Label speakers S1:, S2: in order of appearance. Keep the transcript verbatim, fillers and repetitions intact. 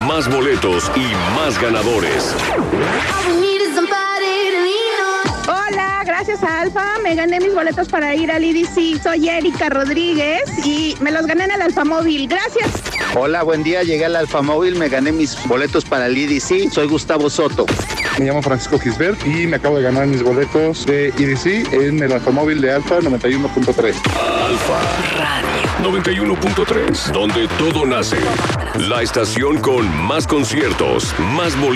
S1: más boletos y más ganadores.
S2: Hola, gracias a Alfa me gané mis boletos para ir al E D C. Soy Erika Rodríguez y me los gané en el Alfamóvil. Gracias.
S3: Hola, buen día. Llegué al Alfamóvil, me gané mis boletos para el E D C. Soy Gustavo Soto.
S4: Me llamo Francisco Gisbert y me acabo de ganar mis boletos de E D C en el Alfamóvil de Alfa noventa y uno punto tres.
S1: Alfa Radio noventa y uno punto tres, donde todo nace. La estación con más conciertos, más boletos.